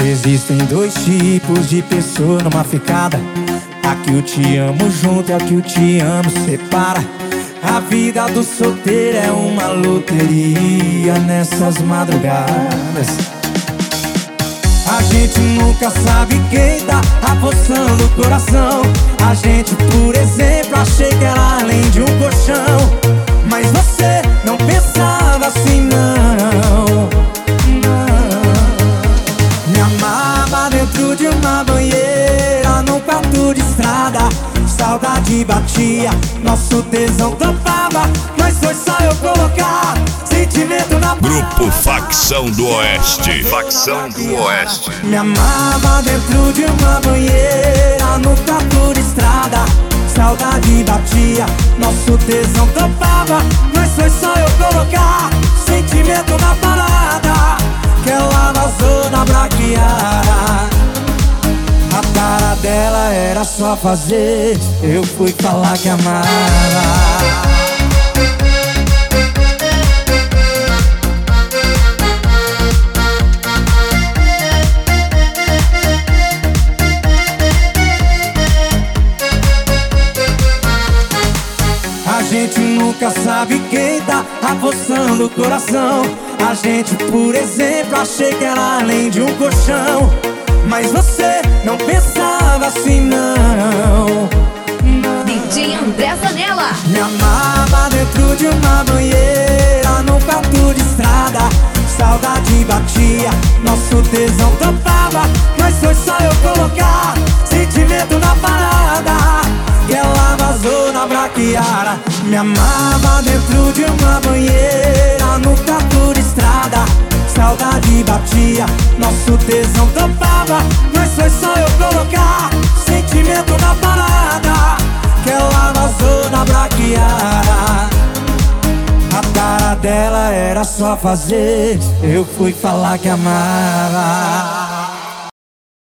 Existem dois tipos de pessoa numa ficada. A que o te amo junto e a que o te amo separa. A vida do solteiro é uma loteria nessas madrugadas. A gente nunca sabe quem tá apostando o coração. A gente, por exemplo, achei que era além de um colchão. Mas você não pensava assim, não. Me amava dentro de uma banheira, num quarto de estrada. Saudade batia, nosso tesão topava. Mas foi só eu colocar sentimento na Grupo Facção do Oeste. Facção do Oeste. Me amava dentro de uma banheira, num quarto de estrada. Saudade batia, nosso tesão topava. Mas foi só eu colocar sentimento na parada, que ela vazou na braquiara. A cara dela era só fazer, eu fui falar que amava. A gente nunca sabe quem tá apostando o coração. A gente, por exemplo, achei que era além de um colchão. Mas você não pensava assim, não. DJ André Zanella. Me amava dentro de uma banheira, num quarto de estrada. Saudade batia, nosso tesão topava. Mas foi só eu colocar sentimento na parada, que ela vazou na braquiara. Me amava dentro de uma banheira, num quarto de estrada. Saudade batia, nosso tesão topava. Mas foi só eu colocar sentimento na parada, que ela vazou na braquiara. A cara dela era só fazer, eu fui falar que amava.